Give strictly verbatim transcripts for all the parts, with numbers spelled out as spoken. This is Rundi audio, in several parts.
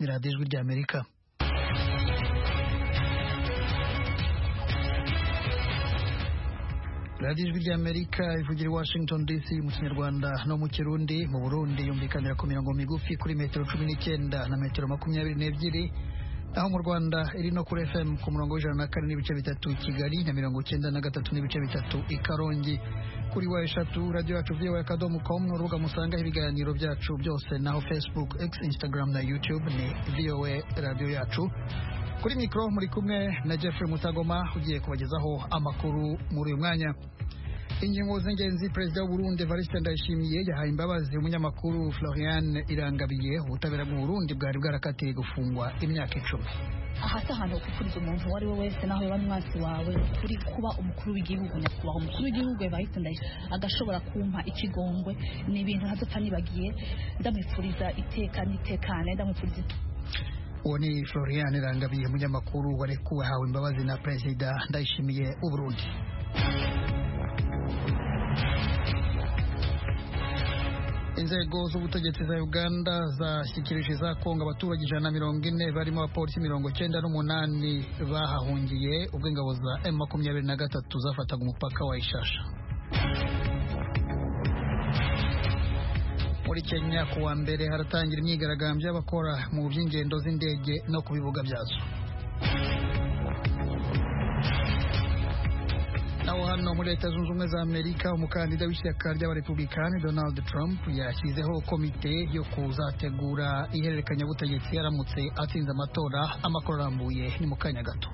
ni radiyo ijwi ry'Amerika. radiyo ijwi ry'Amerika ivugira i Washington D C mu Kinyarwanda no mu Kirundi. Mu Burundi yumvikanira ku mirongo migufi kuri metero cumi n'icyenda na metero makumyabiri n'ebyiri, aho mu Rwanda iri no kuri F M ku murongo w'ijana na kane n'ibice bitatu i Kigali na mirongo cyenda na gatatu n'ibice bitatu i Karongi. Kuri wa eshatu radio yacu V O A akadomo com n'urubuga musangaho ibiganiro byacu byose, naho Facebook, X, Instagram na YouTube ni V O A radio yacu. Kuri mikro muri kumwe na Jeffrey Mutagoma ugiye kubagezaho amakuru muri uyu mwanya. Ingingo z'ingenzi: Perezida w'u Burundi Evariste Ndayishimiye yahaye imbabazi umunyamakuru Florian Irangabiye ubutabera bw'u Burundi bwari bwarakatiye gufungwa imyaka icumi. Ahasa hano kukuriza umuntu wari we wese naho yaba mwasi wawe kuri kuba umukuru w'igihugu, nyakubahwa umukuru w'igihugu Evariste Ndayishimiye agashobora kumpa ikigongwe ni ibintu ntazopfa nibagiye. Ndamwifuriza iteka n'itekane, ndamwifuriza. Uwo ni Florian Irangabiye umunyamakuru warekuwe hawe imbabazi na Perezida Ndayishimiye w'u Burundi. Inzego z'ubutegetsi za Uganda zashyikirije za Kongo abaturage ijana na mirongo ine barimo abapolisi mirongo cyenda n'umunani bahahungiye ubwo ingabo za M makumyabiri na gatatu zafataga umupaka wa Ishasha. Muri Kenya kuwa mbere haratangira imyigaragambyo y'abakora mu by'ingendo z'indege no ku bibuga byazo. Naho hano muri Leta Zunze Ubumwe za Amerika umukandida w'ishyaka ry'abarepublikani Donald Trump yashyizeho komite yo kuzategura ihererekanyabutegetsi yaramutse atsinze amatora. Amakuru arambuye ni mu kanya gato.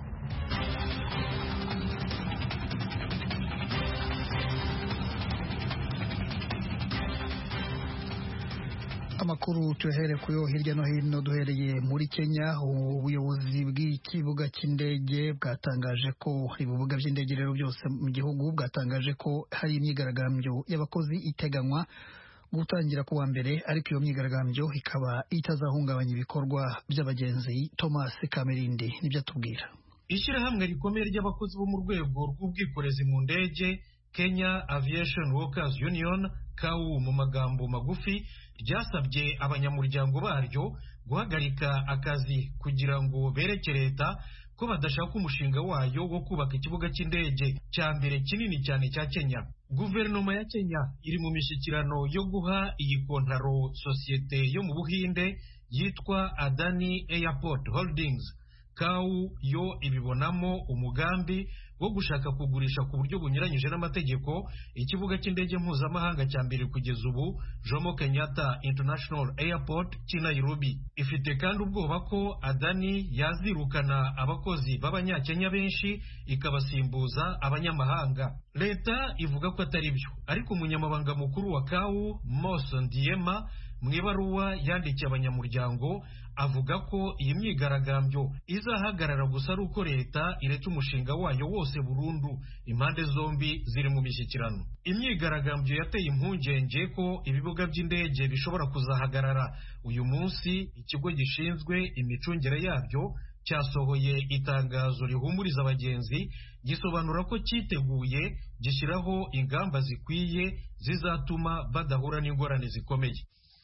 Amakuru tuhere kuyo hirya no hino, duhereye muri Kenya. Ubuyobozi bw'ikibuga cy'indege bwatangaje ko ibibuga by'indege rero byose mu gihugu bwatangaje ko hari imyigaragambyo y'abakozi iteganywa gutangira kuwa mbere, ariko iyo myigaragambyo ikaba itazahungabanya ibikorwa by'abagenzi. Thomas Kamerindi nibyo atubwira. Ishyirahamwe rikomeye ry'abakozi bo mu rwego rw'ubwikorezi mu ndege, Kenya Aviation Workers Union (C A U) mu magambo magufi, ryasabye abanyamuryango baryo guhagarika akazi kugira ngo bereke leta ko badashaka umushinga wayo wo kubaka ikibuga cy'indege cya mbere kinini cyane cya Kenya. Guverinoma ya Kenya iri mu mishyikirano yo guha iyi kontaro sosiyete yo mu Buhinde yitwa Adani Airport Holdings. C A U yo ibibonamo umugambi wo gushaka kugurisha ku buryo bunyuranyije n'amategeko ikibuga cy'indege mpuzamahanga cya mbere kugeza ubu, Jomo Kenyatta International Airport cy'i Nairobi. Ifite kandi ubwoba ko Adani yazirukana abakozi b'abanyakenya benshi ikabasimbuza abanyamahanga. Leta ivuga ko atari byo, ariko umunyamabanga mukuru wa C A U Mose Ndiema mu ibaruwa yandikiye abanyamuryango avuga ko iyi myigaragambyo izahagarara gusa ari uko leta iretse umushinga wayo wose burundu. Impande zombi ziri mu mishyikirano. Imyigaragambyo yateye impungenge ko ibibuga by'indege bishobora kuzahagarara. Uyu munsi ikigo gishinzwe imicungire yabyo cyasohoye itangazo rihumuriza abagenzi, gisobanura ko cyiteguye gishyiraho ingamba zikwiye zizatuma badahura n'ingorane zikomeye.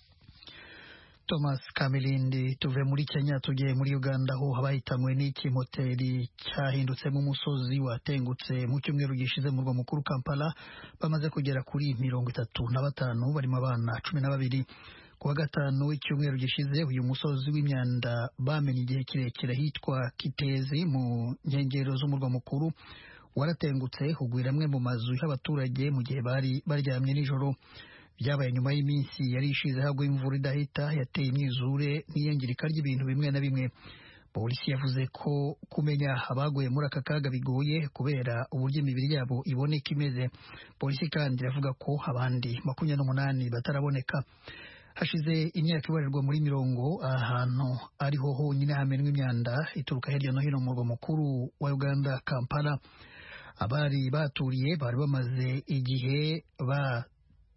Thomas Kamilindi. Tuve muri Kenya tugiye muri Uganda, aho habahitanwe n'iki moteri cyahindutsemo umusozi watengutse mu cyumweru gishize mu murwa mukuru Kampala. Bamaze kugera kuri mirongo itatu na batanu barimo abana cumi na babiri. Kuwa gatanu w'icyumweru gishize uyu musozi w'imyanda bamenye igihe kirekire hitwa Kitezi mu nkengero z'umurwa mukuru waratengutse hugwira amwe mu mazu y'abaturage mu gihe bari baryamye nijoro. Byabaye nyuma y'iminsi yari ishize hagwa imvura idahita yateye imyuzure n'iyangirika ry'ibintu bimwe na bimwe. Polisi yavuze ko kumenya abaguye muri aka kaga bigoye kubera uburyo imibiri yabo iboneka imeze. Polisi kandi iravuga ko abandi makumyabiri n'umunani bataraboneka. Hashize imyaka ibarirwa muri mirongo ahantu ariho honyine hamenwa imyanda ituruka hirya no hino mu murwa mukuru wa Uganda Kampala. Abari baturiye bari bamaze igihe ba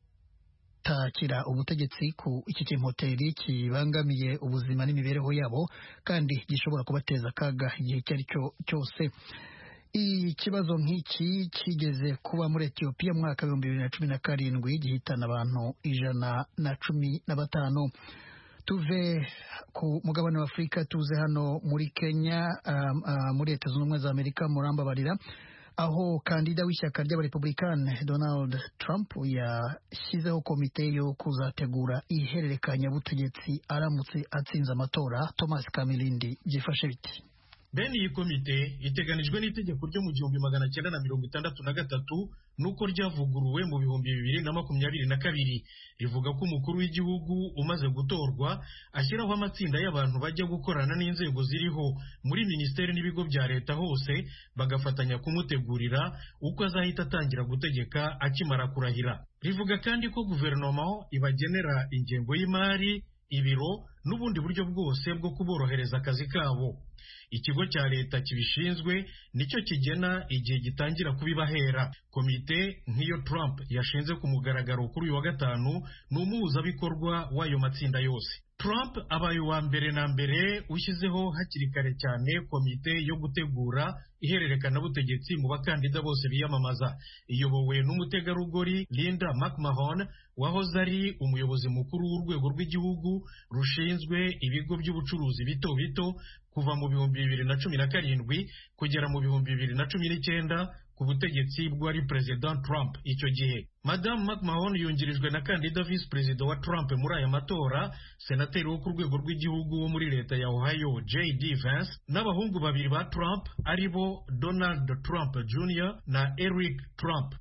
takira ubutegetsi ku iki kimoteri kibangamiye ubuzima n'imibereho yabo kandi gishobora kubateza akaga igihe cyari cyo cyose. Ikibazo nk'iki kigeze kuba muri Ethiopia mu mwaka w'ibihumbi bibiri na cumi na karindwi gihitana abantu ijana na cumi na batanu. tuve ku mugabane wa Afurika tuze hano muri Kenya, um, uh, muri Leta Zunze Ubumwe za Amerika, murambabarira, aho kandida w'ishyaka ry'abarepublikani Donald Trump yashyizeho komite yo kuzategura ihererekanya butegetsi aramutse atsinze amatora. Thomas Kamilindi, byifashe biti? Bene iyi komite iteganijwe n'itegeko ryo mu gihumbi magana cyenda na mirongo itandatu na gatatu nuko ryavuguruwe mu bihumbi bibiri na makumyabiri na kabiri. Rivuga ko umukuru w'igihugu umaze gutorwa ashyiraho amatsinda y'abantu bajya gukorana n'inzego ziriho muri minisiteri n'ibigo bya leta hose, bagafatanya kumutegurira uko azahita atangira gutegeka akimara kurahira. Rivuga kandi ko guverinoma ibagenera ingengo y'imari, ibiro n'ubundi buryo bwose bwo kuborohereza akazi kabo. Ikigo cya leta kibishinzwe nicyo kigena igihe gitangira kubibahera. Komite nk'iyo Trump yashinze ku mugaragaro kuri uyu wa gatanu ni umuhuzabikorwa w'ayo matsinda yose. Trump abaye uwa mbere na mbere ushyizeho hakiri kare cyane komite yo gutegura ihererekana butegetsi mu bakandida bose biyamamaza. Iyobowe n'umutegarugori Linda McMahon wahoze ari umuyobozi mukuru w'urwego rw'igihugu rushinzwe ibigo by'ubucuruzi bito bito kuva mu bihumbi bibiri na cumi na karindwi kugera mu bihumbi bibiri na cumi n'icyenda ku butegetsi bw'uwari President Trump icyo gihe. Madame McMahon yungirijwe na kandida Vice President wa Trump muri aya matora, senateri wo ku rwego rw'igihugu wo muri leta ya Ohio J D Vance, n'abahungu babiri ba Trump aribo Donald Trump Junior na Eric Trump.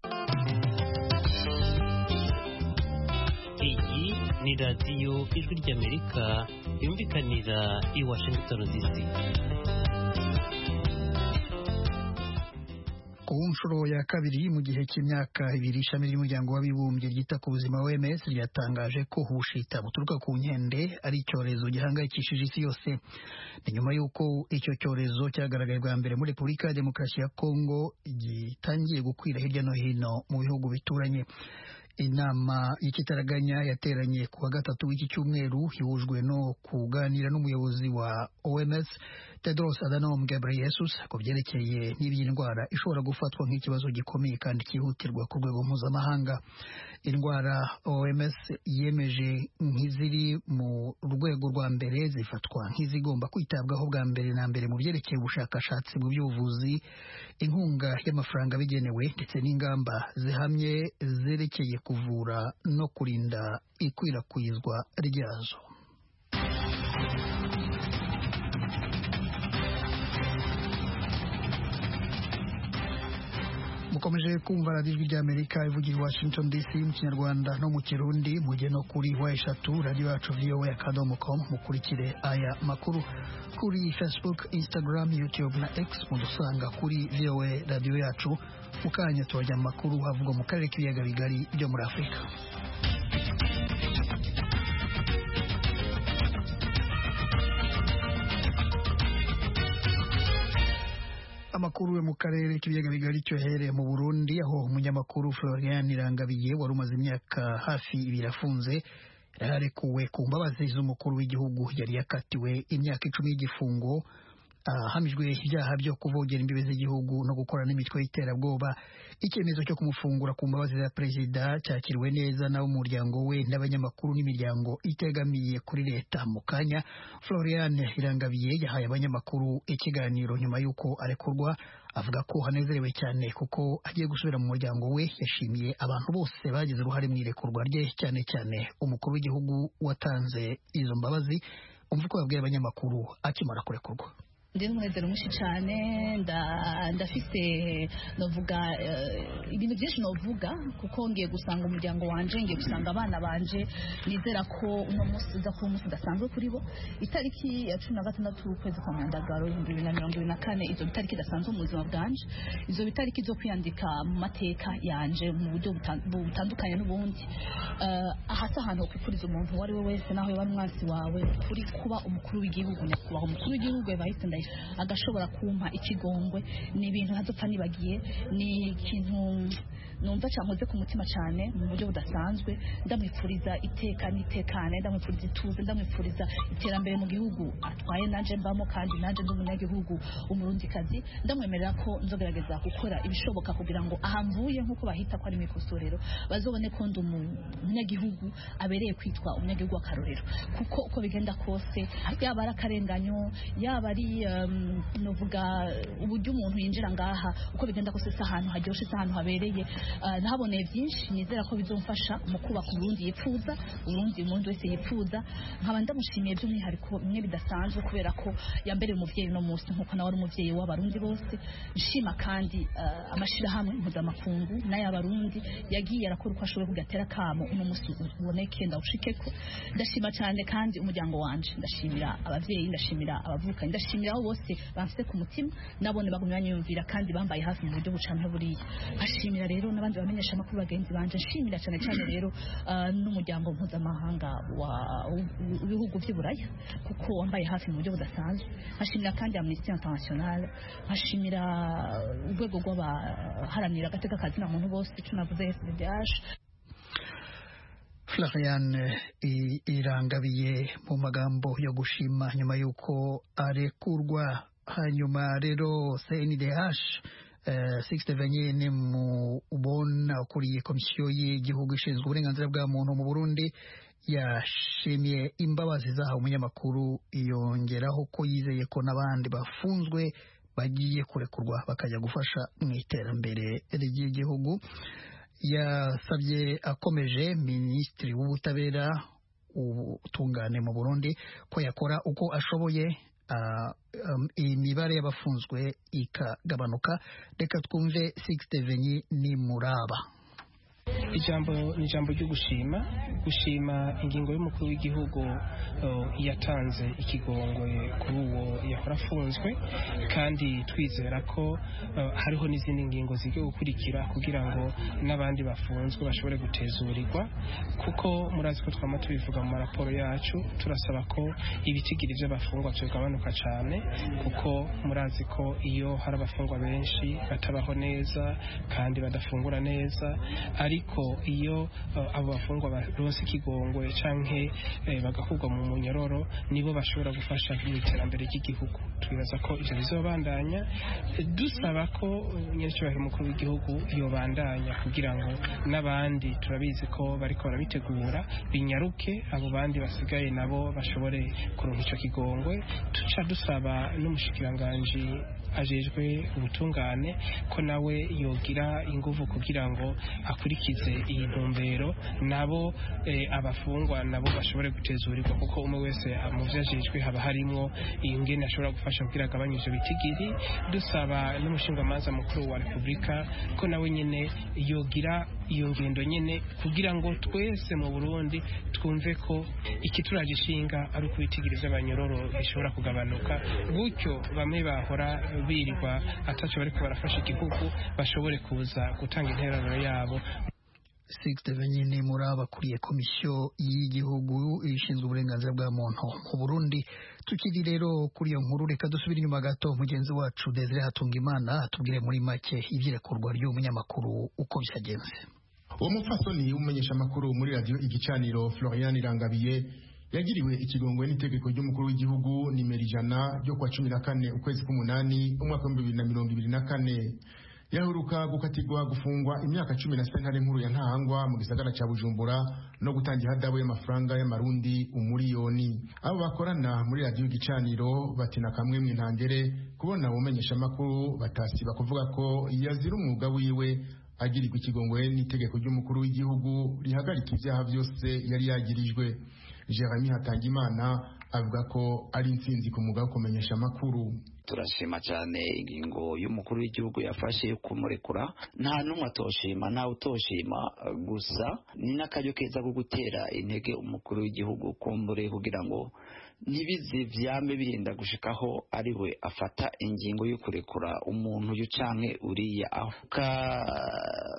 Iyi ni radiyo Ijwi ry'Amerika yumvikanira i Washington D C. Ku nshuro ya kabiri mu gihe cy'imyaka ibiri, ishami ry'umuryango w'abibumbye ryita ku buzima O M S ryatangaje ko ubushita buturuka ku nkende ari icyorezo gihangayikishije isi yose. Ni nyuma y'uko icyo cyorezo cyagaragaye bwa mbere muri Repubulika ya Demokarasi ya Kongo gitangiye gukwira hirya no hino mu bihugu bituranye. Inama y'ikitaraganya yateranye ku wa gatatu w'iki cyumweru ihujwe no kuganira n'umuyobozi wa O M S Tedros Adhanom Ghebreyesus ku byerekeye n'iyi ndwara ishobora gufatwa nk'ikibazo gikomeye kandi cyihutirwa ku rwego mpuzamahanga. Indwara O M S yemeje nk'iziri mu rwego rwa mbere zifatwa nk'izigomba kwitabwaho bwa mbere na mbere mu byerekeye ubushakashatsi mu by'ubuvuzi, inkunga y'amafaranga bigenewe ndetse n'ingamba zihamye zerekeye kuvura no kurinda ikwirakwizwa ryazo. Mukomeje kumva radiyo Ijwi ry'Amerika ivugira i Washington D C mu Kinyarwanda no mu Kirundi. Mujye no kuri wa eshatu radiyo yacu V O A akadomo com mukurikire aya makuru kuri Facebook, Instagram, YouTube na X. Mudusanga kuri V O A radiyo yacu. Mukanya tubajya amakuru havugwa mu karere k'ibiyaga bigari byo muri Afurika. Amakuru yo mu karere k'ibiyaga bigari cyohereye mu Burundi, aho umunyamakuru Florian Irangabiye wari umaze imyaka hafi ibiri afunze yararekuwe ku mbabazi z'umukuru w'igihugu. Yari yakatiwe imyaka icumi y'igifungo ahamijwe ibyaha byo kuvogera imbibe z'igihugu no gukora n'imitwe y'iterabwoba. Icyemezo cyo kumufungura ku mbabazi za perezida cyakiriwe neza n'abo umuryango we n'abanyamakuru n'imiryango itegamiye kuri leta. Mu kanya Florian Irangabiye yahaye abanyamakuru ikiganiro nyuma y'uko arekurwa, avuga ko hanezerewe cyane kuko agiye gusubira mu muryango we. Yashimiye abantu bose bagize uruhare mu irekurwa rye, cyane cyane umukuru w'igihugu watanze izo mbabazi. Umva ko yabwiye abanyamakuru akimara kurekurwa. ndi n'umunezero mwinshi cyane, ndafite novuga ibintu byinshi novuga kuko ngiye gusanga umuryango wanje, ngiye gusanga abana banje. Nizera ko uno munsi uza kuba umunsi udasanzwe kuri bo. Itariki ya cumi na gatandatu ukwezi kwa Mwandagaro ibihumbi bibiri na mirongo ibiri na kane izo bitariki idasanzwe mu buzima bwanje, izo bitariki zo kwiyandika mu mateka yanje mu buryo butandukanye n'ubundi. Ahasa ahantu ho kwifuriza umuntu uwo ari we wese naho yaba umwansi wawe kuri kuba umukuru w'igihugu, nyakubahwa umukuru w'igihugu bahise ndayi agashobora kumpa ikigongwe. Ni ibintu ntazopfa nibagiye, ni ikintu numva cankoze ku mutima cyane mu buryo budasanzwe ndamwifuriza iteka n'itekane ndamwifuriza ituze ndamwifuriza iterambere mu gihugu atwaye nanje mbamo kandi nanje ndi umunyagihugu umurundikazi ndamwemerera ko nzogerageza gukora ibishoboka kugira ngo ahamvuye nk'uko bahita ko ari mikosorero bazobone ko ndi umunyagihugu abereye kwitwa umunyagihugu w'akarorero kuko uko bigenda kose yaba ari akarenganyo yaba ari um, novuga uburyo umuntu yinjira ngaha uko bigenda kose se ahantu haryoshe se ahantu habereye uh, nahaboneye byinshi nizera ko bizomfasha mu kubaka Burundi yipfuza Burundi umuntu wese yipfuza nkaba ndamushimiye by'umwihariko bimwe bidasanzwe kubera ko yambereye umuvyeyi no munsi nkuko nawe ari umuvyeyi w'abarundi bose nshima kandi uh, amashirahamwe mpuzamakungu n'ay'abarundi yagiye arakora uko ashoboye kugatera kamo uno musi uboneke ndawushikeko ndashima cyane kandi umuryango wanje ndashimira abavyeyi ndashimira abavuka ndashimira abo bose bafite ku mutima nabone bagumye banyumvira kandi bambaye hafi mu buryo bucanke buriya ashimira rero nabandi bamenyesha amakuru bagenzi banje nshimira cyane cyane rero uh, n'umuryango mpuzamahanga w'ibihugu by'Iburaya kuko wambaye hafi mu buryo budasanzwe ashimira kandi Amnesty International ashimira urwego rw'abaharanira agateka kazina muntu bose tunavuze S D H. Floriane Irangabiye mu magambo yo gushima nyuma yuko arekurwa hanyuma rero C N D H Uh, Sixte Venyene mu ubona ukuriye komisiyo y'igihugu ishinzwe uburenganzira bwa muntu mu Burundi yashimiye imbabazi zahawe umunyamakuru yongeraho ko yizeye ko n'abandi bafunzwe bagiye kurekurwa bakajya gufasha mu iterambere ry'igihugu. Yasabye akomeje Minisitiri w'Ubutabera ubutungane mu Burundi ko yakora uko ashoboye Uh, um, imibare y'abafunzwe ikagabanuka. Reka twumve Sixte Venyi ni Muraba. ijambo ni ijambo ryo gushima gushima ingingo y'umukuru w'igihugu uh, yatanze ikigongwe kuri uwo yahora afunzwe kandi twizera ko uh, hariho n'izindi ngingo zigiye gukurikira kugira ngo n'abandi bafunzwe bashobore gutezurirwa kuko murazi ko twama tubivuga mu maraporo yacu turasaba ko ibitigiri by'abafungwa byogabanuka cyane kuko murazi ko iyo hari abafungwa benshi batabaho neza kandi badafungura neza ariko iyo uh, abo bafungwa baronse ikigongwe canke eh, bagakurwa mu munyororo nibo bashobora gufasha mu iterambere ry'igihugu twibaza ko ivyo bizobandanya dusaba ko nyir'icyubahiro umukuru w'igihugu yobandanya kugira ngo n'abandi turabizi ko bariko barabitegura binyaruke abo bandi basigaye nabo bashobore kuronka ico kigongwe tuca dusaba n'umushikiranganje ajejwe ubutungane ko nawe yogira ingufu kugira ngo akurikize iyi ntumbero nabo eh, abafungwa nabo bashobore gutezurirwa kuko umwe wese mu vyajejwe haba harimo ingene ashobora gufasha kugira agabanye ivyo bitigiri dusaba n'umushingamanza mukuru wa Republika ko nawe nyene yogira iyo ngendo nyene kugira ngo twese mu Burundi twumve ko ikituragishinga ari ukubitigiri vy'abanyororo bishobora kugabanuka gutyo bamwe bahora birirwa ataco bariko barafasha igihugu bashobore kuza gutanga intererano yabo. Sixte Venyine Muraba kuriye komisiyo y'igihugu ishinzwe uburenganzira bwa muntu mu Burundi. Tukiri rero kuri iyo nkuru reka dusubire inyuma gato mugenzi wacu Desire Hatungimana atubwire muri make ivyirekurwa ry'umunyamakuru uko byagenze. Uwo mupfasoni umenyesha makuru muri radio Igicaniro Floriane Irangabiye yagiriwe ikigongwe n'itegeko ry'umukuru w'igihugu nimero ijana ryo kwa cumi na kane ukwezi k'umunani umwaka wa bibiri na mirongo ibiri na kane. Yaheruka gukatirwa gufungwa imyaka cumi na sentare nkuru ya Ntahangwa mu gisagara ca Bujumbura no gutangira hadabu y'amafaranga y'amarundi umuriyoni. Abo bakorana muri radio Igicaniro batina kamwe mu ntangere kubona umenyesha makuru batasiba kuvuga ko yazira umwuga wiwe agirirwa ikigongwe n'itegeko ry'umukuru w'igihugu rihagarika ivyaha byose yari yagirijwe. Jeremy Hatangimana avuga ko ari intsinzi ku mwuga wo kumenyesha amakuru. Turashima cyane ingingo y'umukuru w'igihugu yafashe yo kumurekura nta numwe atoshima nta utoshima gusa ni n'akaryo keza ko gutera intege umukuru w'igihugu kumbure kugira ngo ntibize vyame birinda gushikaho ari we afata ingingo yo kurekura umuntu yucanke uriya aho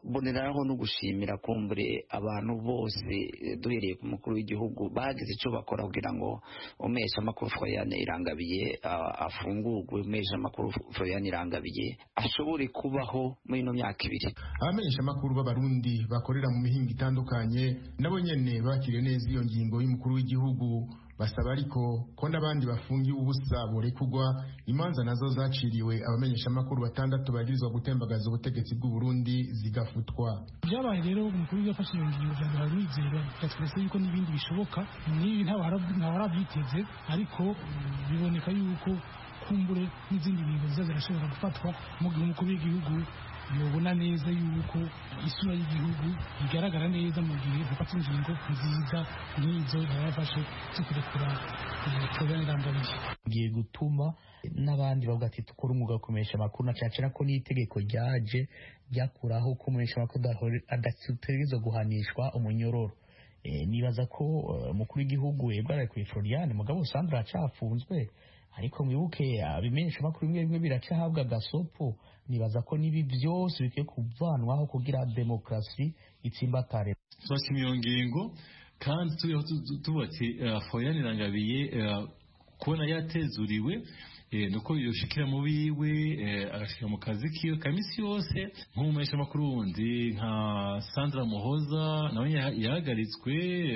mboneraho no gushimira kumbure abantu bose duhereye ku mukuru w'igihugu bagize icyo bakora kugira ngo umesha amakuru Florian Irangabiye afungurwe, umesha amakuru Florian Irangabiye ashobore kubaho muri ino myaka ibiri. Abamenyesha amakuru b'abarundi bakorera mu mihingo itandukanye nabo nyene bakiriye neza iyo ngingo y'umukuru w'igihugu, basaba ariko ko n'abandi bafungiye ubusa borekugwa, imanza nazo zaciriwe abamenyesha amakuru batandatu bagirizwa gutembagaza ubutegetsi bw'u Burundi zigafutwa. Byabaye rero umukuru yafashe iyo ngingo bya Rwizera byatweretse yuko n'ibindi bishoboka, n'ibi nta warabyiteze, ariko biboneka yuko kumbure n'izindi ngingo zizashobora gufatwa mu gihe umukuru w'igihugu yobona neza yuko isura y'igihugu igaragara neza mu gihe hafata ingingo nziza nk'izo yarafashe zo kurekura Florian Irangabiye. Giye gutuma n'abandi bavuga ati tukora umwuga wo kumenyesha amakuru, na cyane ko n'itegeko ryaje ryakuraho kumenyesha amakuru adategerezwa guhanishwa umunyororo. E, nibaza ko umukuru w'igihugu yebwaraye kuri Florian mugabo Sandra acafunzwe, ariko mwibuke abimenyesha amakuru bimwe bimwe biracahabwa gasopo. Nibaza ko nibi byose bikwiye kuvanwaho kugira demokrasi itsimbatare. Twashimiye iyo ngingo kandi tuyeho tubatse Florian Irangabiye kubona yatezuriwe nuko yoshikira mu biwe agashika mu kazi kiyo kamisi yose nk'umesha makuru wundi nka Sandra Muhoza nawe yahagaritswe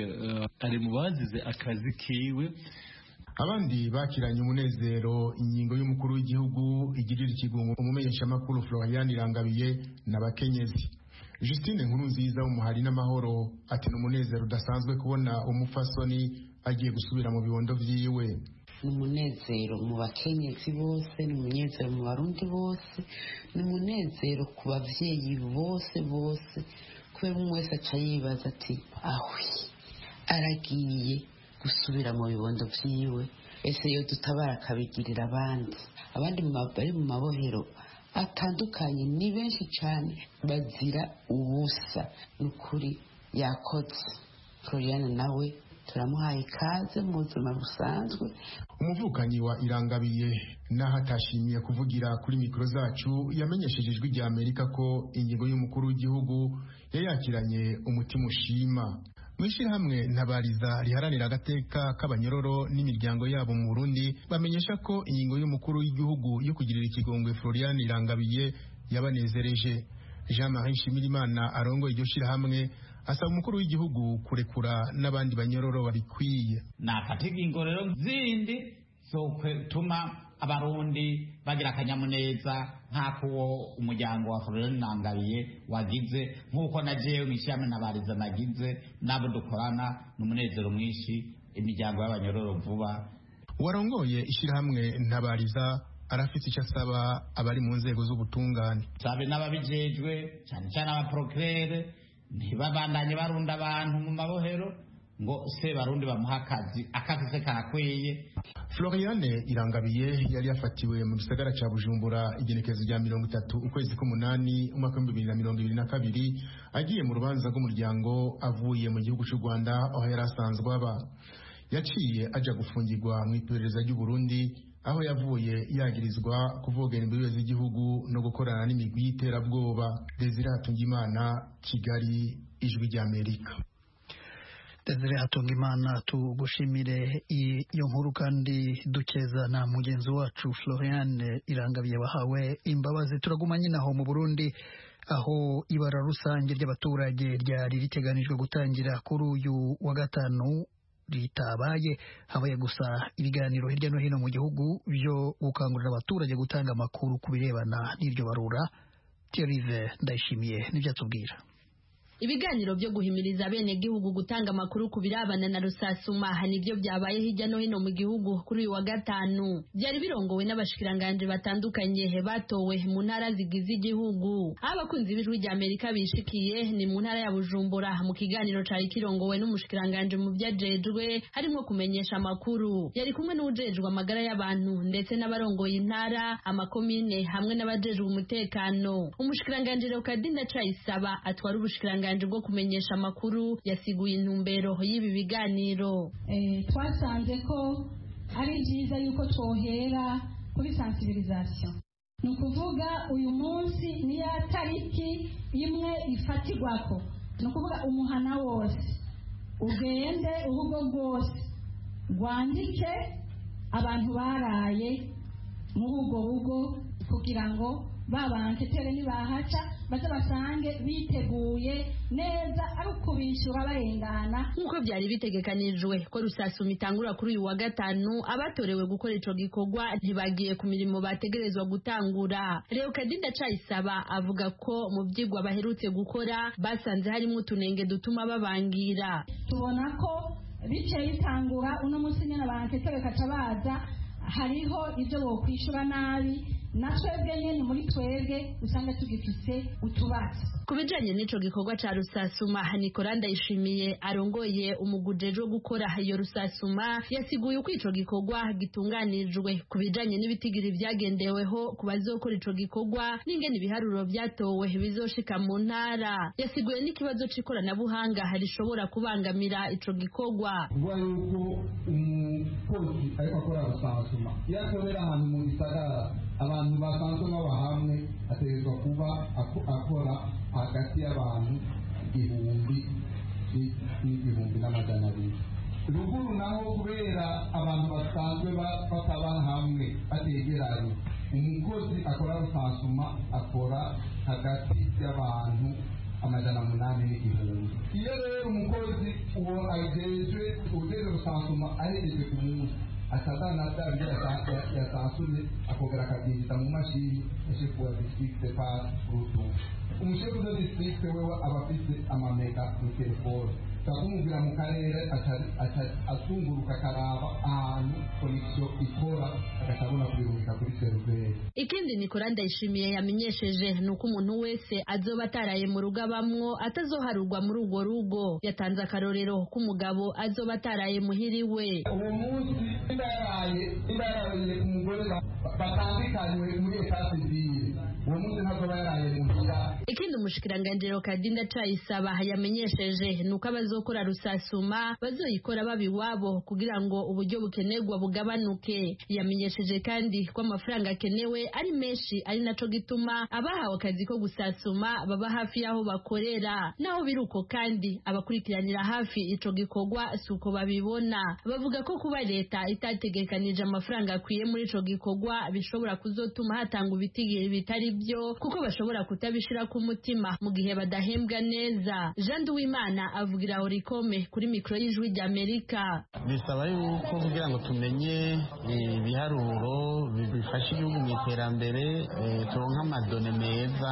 ari mu bazize akazi kiwe. Abandi bakiranye umunezero ingingo y'umukuru w'igihugu igirira ikigungo umumenyesha makuru Florian Irangabiye n'abakenyezi. Justine Nkurunziza w'umuhari n'amahoro ati n'umunezero udasanzwe kubona umufasoni agiye gusubira mu bibondo vyiwe. N'umunezero mu bakenyezi bose, n'umunezero mu barundi bose, n'umunezero ku bavyeyi bose bose, kubera umwe wese aca yibaza ati ahwi aragiye gusubira mu bibondo vyiwe, ese yo dutabara akabigirira abandi abandi bari mu mabohero atandukanye ni benshi cyane bazira ubusa. Nukuri yakoze Florian nawe turamuhaye ikaze mu buzima busanzwe. Umuvukanyi wa Irangabiye naho atashimiye kuvugira kuri mikoro zacu yamenyesheje ijwi rya Amerika ko ingingo y'umukuru w'igihugu yayakiranye umutima ushima. Mwishirahamwe ntabariza riharanira agateka k'abanyororo n'imiryango yabo mu Burundi bamenyesha ko ingingo y'umukuru w'igihugu yo kugirira ikigongwe Florian Irangabiye yabanezereje. Jean-Marie Shimirimana arongo iryo shirahamwe asaba umukuru w'igihugu kurekura n'abandi banyororo babikwiye. Nafata ingingo rero zindi zo kwetuma abarundi bagira akanyamuneza nk'ako umuryango wa Florian Irangabiye wagize, nk'uko najewe mwishame nabariza nagize nabo dukorana n'umunezero mwinshi imiryango y'abanyororo vuba. Warongoye ishirahamwe ntabariza arafite icyo asaba abari mu nzego z'ubutungane. Sabe n'ababijejwe cyane cyane abaprocureur ntibabandanye barunda abantu mu mabohero ngo se barundi bamuha akazi akafise karakwiye. Florian Irangabiye yari yafatiwe mu gisagara ca Bujumbura igenekezo rya mirongo itatu ukwezi k'umunani umwaka w'ibihumbi bibiri na mirongo ibiri na kabiri agiye mu rubanza rw'umuryango avuye mu gihugu cy'u Rwanda aho yari asanzwe aba. Yaciye aja gufungirwa mu iperereza ry'u Burundi aho yavuye yagirizwa kuvogera imbibe z'igihugu no gukorana n'imigwi y'iterabwoba. Desire Hatungimana, Kigali, ijwi rya Amerika. Desire Hatungimana, tugushimire iyo nkuru kandi dukeza na mugenzi wacu Florian Irangabiye wahawe imbabazi. Turaguma nyine aho mu Burundi aho ibara rusange ry'abaturage ryari riteganijwe gutangira kuri uyu wa gatanu ritabaye, habaye gusa ibiganiro hirya no hino mu gihugu byo gukangurira abaturage gutanga amakuru ku birebana n'iryo barura. Thierry Ndayishimiye nibyo atubwira. Ibiganiro byo guhimiriza bene gihugu gutanga amakuru ku birabana na rusasuma nibyo byabaye hirya no hino mu gihugu kuri uyu wa gatanu. Byari birongowe n'abashikiranganje batandukanye batowe mu ntara zigize igihugu. Abakunzi b'ijwi rya Amerika bishikiye ni mu ntara ya Bujumbura mu kiganiro cari kirongowe n'umushikiranganje mu byajejwe harimo kumenyesha amakuru. Yari kumwe n'ujejwe amagara y'abantu ndetse n'abarongoye intara, amakomine hamwe n'abajejwe umutekano. Umushikiranganje Leokadina Cayisaba atwara ubushikiranganje bwo kumenyesha amakuru yasiguye intumbero y'ibi biganiro. Eh, twasanze ko ari byiza yuko twohera kuri sensibilisation ni ukuvuga uyu munsi niyo tariki imwe ifatirwako, ni ukuvuga umuhana wose ugende urugo rwose rwandike abantu baraye muri urwo rugo kugira ngo babanketere nibahaca baze basange biteguye neza ari ukubishyura barengana. nk'uko byari bitegekanijwe ko rusasuma itangura kuri uyu wa gatanu, abatorewe gukora ico gikorwa ntibagiye ku mirimo bategerezwa gutangura. Leo Kadinda Cayisaba avuga ko mu byigwa baherutse gukora basanze harimo utunenge dutuma babangira. Tubona ko biciye bitangura uno munsi nyine abanketere kaca baza hariho ibyo bokwishura nabi, na twebwe nyene muri twebwe usanga tugifise utubatsi. Ku bijanye n'ico gikorwa ca rusasuma, Nicolas Ndayishimiye arongoye umuguje wo gukora iyo rusasuma yasiguye uko ico gikorwa gitunganijwe. Ku bijanye n'ibitigiri vyagendeweho ku bazokora ico gikorwa n'ingene ibiharuro vyatowe bizoshika mu ntara, yasiguye n'ikibazo c'ikoranabuhanga rishobora kubangamira ico gikorwa. Vuga yuko umukozi ariko akora rusasuma yakorera ahantu mu gisagara, abantu basanzwe baba hamwe ategerezwa kuba akora hagati y'abantu igihumbi n'igihumbi n'amajana abiri. Ruguru naho kubera abantu basanzwe bataba hamwe bategeranye, umukozi akora rusasuma akora hagati y'abantu amajana munani n'igihumbi. Iyo rero umukozi uwo ajejwe ujejwe rusasuma ahereje ku munsi atazana dabye yatasune akogera akabyinjiza mu mashini eshefu wa district pa rutu. Umushefu wa district wewe abafite amamega ku telefone takumubwira mu karere atunguruka karaba ahantu connection ikora agatabona kubirungika kuri server. Ikindi Nicolas Ndayishimiye yamenyesheje nuko umuntu wese azoba ataraye mu rugo abamwo atazoharurwa muri urwo rugo. Yatanze akarorero k'umugabo azoba ataraye muhiriwe. Uwo munsi indaraye indaraye ku mugore batandikanywe muri etasi zibiri, uwo munsi ntazoba yaraye muhira. Ikindi umushikiranganje Kadinda Cayisaba yamenyesheje nuko abazokora rusasuma bazoyikora babi wabo kugira ngo uburyo bukenerwa bugabanuke. Yamenyesheje kandi ko amafaranga akenewe ari menshi, ari naco gituma abahawe akazi ko gusasuma baba hafi yaho bakorera. Naho biruko kandi abakurikiranira hafi ico gikorwa suko babibona. Bavuga ko kuba leta itategekanije amafaranga akwiye muri ico gikorwa bishobora kuzotuma hatanga ibitigiri bitari byo, kuko bashobora kutabishira ku mutima mu gihe badahembwa neza. Jean Duwimana avugira Orikome kuri mikro y'Ijwi ry'Amerika. Bisaba yuko kugira ngo tumenye ibiharuro bifasha igihugu mu iterambere, turonka amadone meza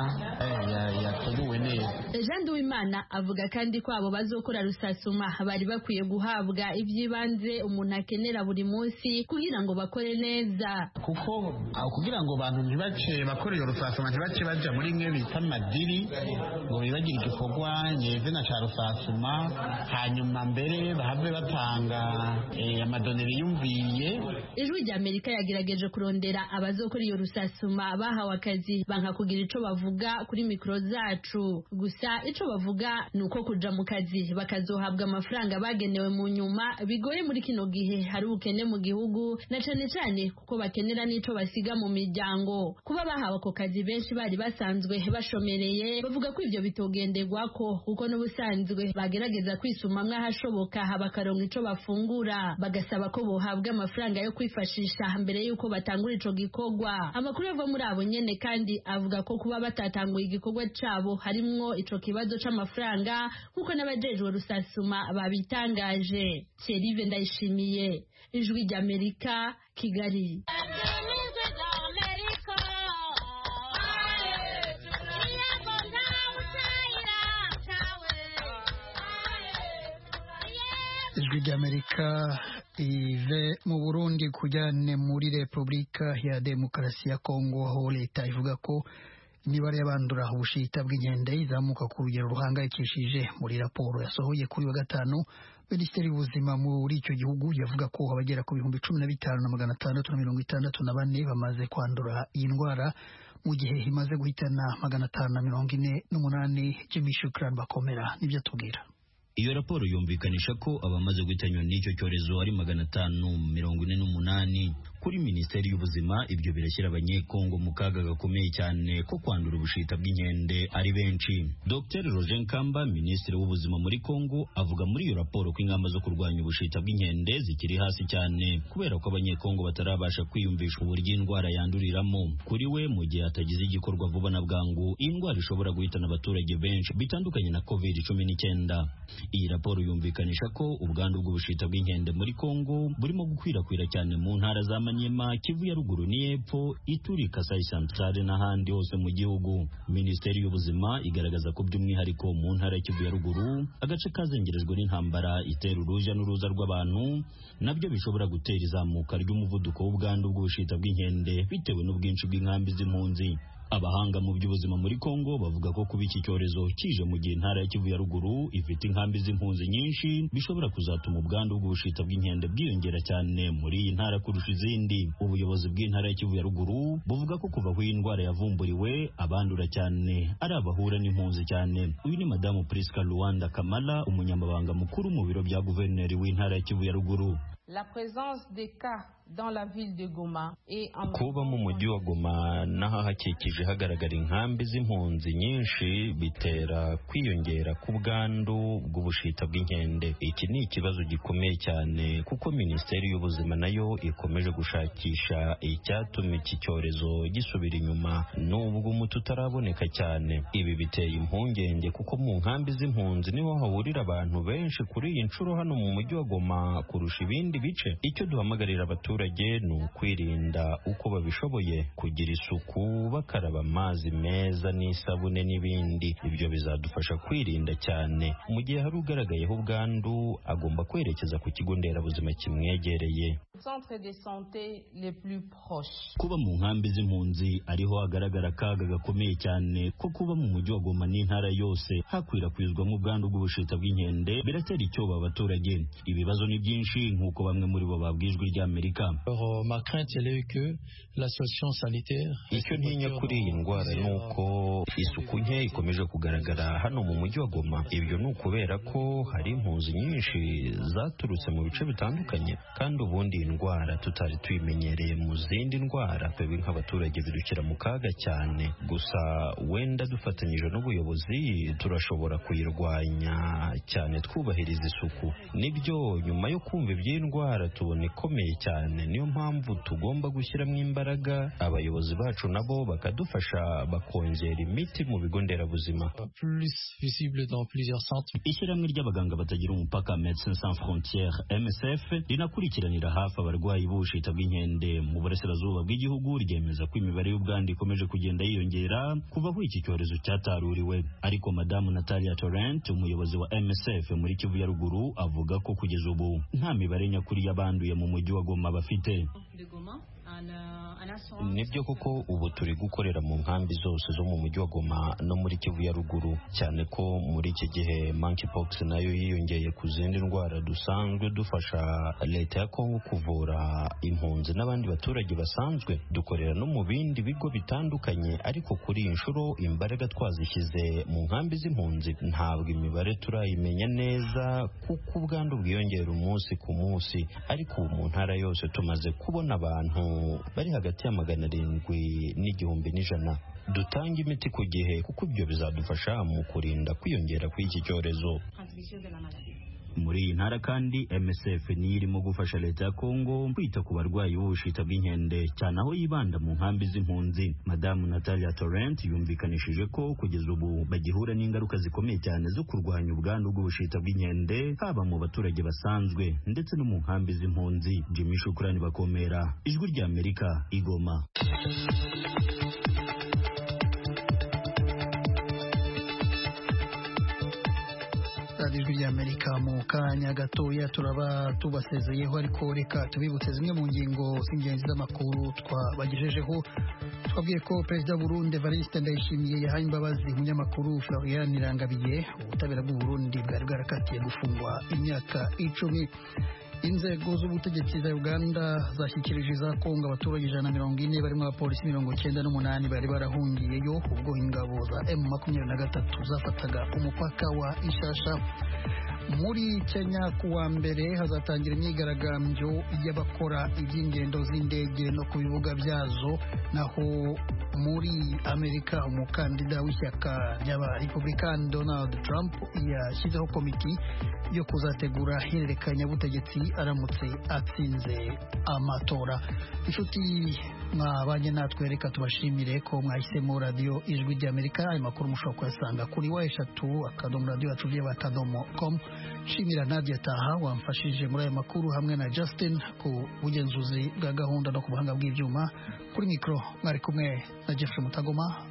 yateguwe neza. Jean Duwimana avuga kandi ko abo bazokora rusasuma bari bakwiye guhabwa iby'ibanze umuntu akenera buri munsi kugira ngo bakore neza, kuko kugira ngo abantu ntibace bakore iyo rusasuma ntibace baja muri mwe bita madiri ngo bibagire igikorwa nyezina ca rusasuma, hanyuma mbere bahave batanga amadonero yumviye. Ijwi ry'Amerika yagerageje kurondera abazokora iyo rusasuma bahawe akazi banka kugira ico bavuga kuri mikro zacu. Gusa ico bavuga nuko kuja mu kazi bakazohabwa amafaranga bagenewe mu nyuma bigoye muri kino gihe hari ubukene mu gihugu, na cane cane kuko bakenera n'ico basiga mu miryango. Kuba bahawe ako kazi benshi bari basanzwe bashomereye, bavuga ko ivyo bitogenderwako kuko n'ubusanzwe bagerageza kwisumamwe ahashoboka bakaronka ico bafungura. Bagasaba ko bohabwa amafaranga yo kwifashisha mbere yuko batangura ico gikorwa. Amakuru ava muri abo nyene kandi avuga ko kuba batatanguye igikorwa cabo harimwo ico kibazo c'amafaranga kuko n'abajejwe rusasuma babitangaje. Thierry Ndayishimiye, Ijwi ry'Amerika, Kigali. Ijwi ry'Amerika ive mu Burundi kujyane muri Repubulika ya Demokarasi ya Kongo, aho leta ivuga ko imibare y'abandura ubushita bw'inkende izamuka ku rugero ruhangayikishije. Muri raporo yasohoye kuri wa gatanu, Minisiteri y'Ubuzima muri icyo gihugu yavuga ko abagera ku bihumbi cumi na bitanu na magana atandatu na mirongo itandatu na bane bamaze kwandura iyi ndwara mu gihe imaze guhitana magana atanu na mirongo ine n'umunani. Jimmy Shukran bakomera nibyo tubwira. Iyo raporo yumvikanisha ko abamaze guhitanywa n'icyo cyorezo ari magana atanu mirongo ine n'umunani. kuri minisiteri y'ubuzima ibyo birashyira abanyekongo mu kaga gakomeye cyane ko kwandura ubushita bw'inkende ari benshi. Dr Roger Nkamba, minisitiri w'ubuzima muri Kongo, avuga muri iyo raporo ko ingamba zo kurwanya ubushita bw'inkende zikiri hasi cyane kubera ko abanyekongo batarabasha kwiyumvisha uburyo indwara yanduriramo. Kuri we, mu gihe hatagize igikorwa vuba na bwangu, indwara ishobora guhitana abaturage benshi bitandukanye na covid cumi n'icyenda. Iyi raporo yumvikanisha ko ubwandu bw'ubushita bw'inkende muri Kongo burimo gukwirakwira cyane mu ntara za Manyema, Kivu ya ruguru n'Epfo, Ituri, Kasai Centrale n'ahandi hose mu gihugu. Minisiteri y'ubuzima igaragaza ko by'umwihariko mu ntara ya Kivu ya ruguru, agace kazengerejwe n'intambara itera uruja n'uruza rw'abantu, nabyo bishobora gutera izamuka ry'umuvuduko w'ubwandu bw'ubushita bw'inkende bitewe n'ubwinshi bw'inkambi z'impunzi. Abahanga mu by'ubuzima muri Kongo bavuga ko kuba iki cyorezo kije mu gihe intara ya Kivu ya ruguru ifite inkambi z'impunzi nyinshi bishobora kuzatuma ubwandu bw'ubushita bw'inkende bwiyongera cyane muri iyi ntara kurusha izindi. Ubuyobozi bw'intara ya Kivu ya ruguru buvuga ko kuva aho iyi ndwara yavumburiwe, abandura cyane ari abahura n'impunzi cyane. Uyu ni Madamu Priska Luanda Kamala, umunyamabanga mukuru mu biro bya guverineri w'intara ya Kivu ya ruguru. La présence des cas dans la ville de Goma et en kuba mu mujyi wa Goma n'ahahakikije hagaragara inkambi z'impunzi nyinshi bitera kwiyongera ku bwandu bw'ubushita bw'inkende. Iki ni ikibazo gikomeye cyane kuko minisiteri y'ubuzima nayo ikomeje gushakisha icyatuma iki cyorezo gisubira inyuma n'ubwo umuti utaraboneka cyane. Ibi biteye impungenge kuko mu nkambi z'impunzi niho hahurira abantu benshi kuri iyi nshuro hano mu mujyi wa Goma kurusha ibindi bice. Icyo duhamagarira abaturage ni ukwirinda uko babishoboye, kugira isuku, bakaraba amazi meza n'isabune n'ibindi. Ibyo bizadufasha kwirinda cyane. Mu gihe hari ugaragayeho ubwandu, agomba kwerekeza ku kigo nderabuzima kimwegereye. centre de santé les plus proches. Kuba mu nkambi z'impunzi ariho hagaragara akaga gakomeye cyane ko kuba mu mujyi wa Goma n'intara yose hakwirakwizwamo ubwandu bw'ubushita bw'inkende biratera icyoba abaturage. Ibibazo ni byinshi nk'uko bamwe muri bo babwijwe ry'Amerika. Icyo ntinya kuri iyi ndwara ni uko isuku nke ikomeje kugaragara hano mu mujyi wa Goma. Ibyo ni ukubera ko hari impunzi nyinshi zaturutse mu bice bitandukanye, kandi ubundi indwara tutari tuyimenyereye mu zindi ndwara, twebwe nk'abaturage bidukira mu kaga cyane. Gusa wenda dufatanyije n'ubuyobozi turashobora kuyirwanya cyane twubahiriza isuku. Nibyo nyuma yo kumva iby'iyi ndwara tubona ikomeye cyane, niyo mpamvu tugomba gushyiramo imbaraga. Abayobozi bacu nabo bakadufasha bakongera imiti mu bigo nderabuzima. Ishyirahamwe ry'abaganga batagira umupaka Médecins Sans Frontières M S F rinakurikiranira hafi abarwayi b'ubushita bw'inkende mu burasirazuba bw'igihugu ryemeza ko imibare y'ubwandu ikomeje kugenda yiyongera kuva aho iki cyorezo cyataruriwe. Ariko Madamu Natalia Torrent, umuyobozi wa M S F muri Kivu ya ruguru, avuga ko kugeza ubu nta mibare nyakuri y'abanduye mu mujyi wa Goma bafite. Nibyo koko ubu turi gukorera mu nkambi zose zo mu mujyi wa Goma no muri Kivu ya ruguru, cyane ko muri iki gihe monkeypox nayo yiyongeye ku zindi ndwara. Dusanzwe dufasha leta ya Kongo kuvura impunzi n'abandi baturage basanzwe. Dukorera no mu bindi bigo bitandukanye, ariko kuri iyi nshuro imbaraga twazishyize mu nkambi z'impunzi. Ntabwo imibare turayimenya neza kuko ubwandu bwiyongera umunsi ku munsi, ariko ubu mu ntara yose tumaze kubona abantu bari hagati ya magana arindwi n'igihumbi n'ijana. Dutanga imiti ku gihe kuko ibyo bizadufasha mu kurinda kwiyongera kw'iki cyorezo. Muri iyi ntara kandi M S F niyo irimo gufasha leta ya Kongo kwita ku barwayi b'ubushita bw'inkende, cyane aho yibanda mu nkambi z'impunzi. Madamu Natalia Torrent yumvikanishije ko kugeza ubu bagihura n'ingaruka zikomeye cyane zo kurwanya ubwandu bw'ubushita bw'inkende, haba mu baturage basanzwe ndetse no mu nkambi z'impunzi. Jimmy Shukrani Bakomera, Ijwi ry'Amerika, Igoma. Ijwi ry'Amerika mu kanya gatoya turaba tubasezeyeho, ariko reka tubibutse zimwe mu ngingo z'ingenzi z'amakuru twabagejejeho. Twabwiye ko Perezida w'Uburundi Evariste Ndayishimiye yahaye imbabazi umunyamakuru Florian Irangabiye. Ubutabera bw'u Burundi bwari bwarakatiye gufungwa imyaka icumi. Inzego z'ubutegetsi za Uganda zashyikirije za Kongo abaturage ijana na mirongo ine barimo abapolisi mirongo cyenda n'umunani bari barahungiyeyo ubwo ingabo za M makumyabiri na gatatu zafataga umupaka wa Ishasha. muri Kenya kuwa mbere hazatangira imyigaragambyo y'abakora iby'ingendo z'indege no ku bibuga byazo, naho muri Amerika umukandida w'ishyaka ry'abarepublikani Donald Trump yashyizeho komiti yo kuzategura ihererekanyabutegetsi aramutse atsinze amatora. Inshuti mwabanye natwe, reka tubashimire ko mwahisemo radiyo ijwi ry'Amerika. Ayo makuru mushobora kuyasanga kuri wa eshatu akadomo radiyo yacu akadomo com. Shimira Nadia Taha wamfashije muri ayo makuru hamwe na Justin ku bugenzuzi bwa gahunda no ku buhanga bw'ibyuma. Kuri mikoro mwari kumwe na Jeffrey Mutagoma.